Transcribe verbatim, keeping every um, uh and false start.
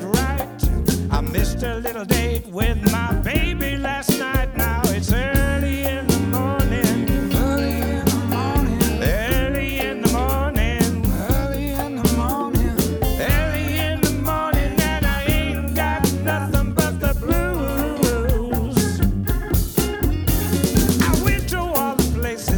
right. I missed a little date with my baby last night. Now it's early.